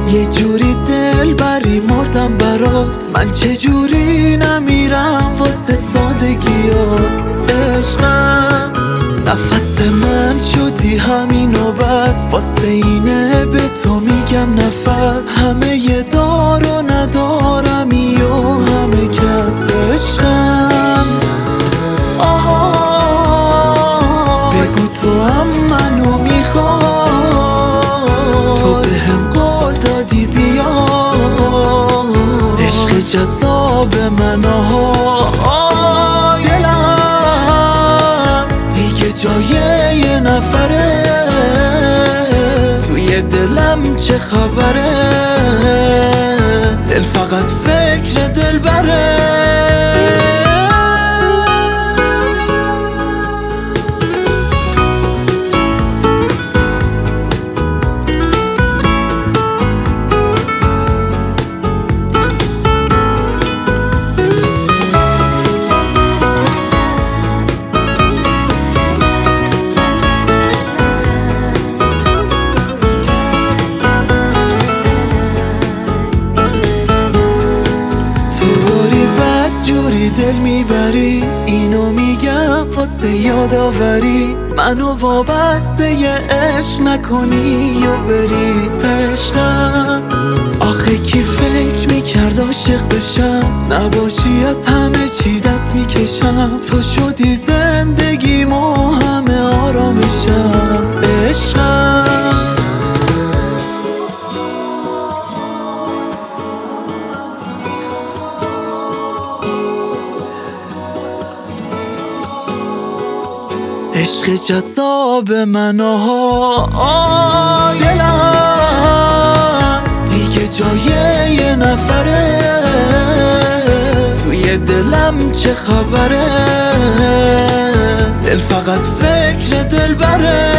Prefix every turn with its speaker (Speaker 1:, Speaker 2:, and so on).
Speaker 1: یه جوری دل بری مردم برات، من چه جوری نمیرم واسه سادگیات. عشقم نفس من شدی همینو بس، واسه اینه به تو میگم نفس. همه یه دار و ندارمی و همه کس. عشقم آها بگو تو هم منو میخوای، تو بهم قول دادی بیا. عشق جذاب من آها، دلم دیگه جای یه نفره، توی دلم چه خبره، دل فقط فکر دل بره. جوری دل میبری، اینو میگم واسه یادآوری، منو وابسته یه عشق نکنی و بری. عشقم آخه کی فکر میکرد عاشق بشم، نباشی از همه چی دست میکشم. تو شدی زندگیم و همه آرامشم. عشقم عشق جذاب من آها، دلم دیگه جای یه نفره، توی دلم چه خبره، دل فقط فکر دل بره.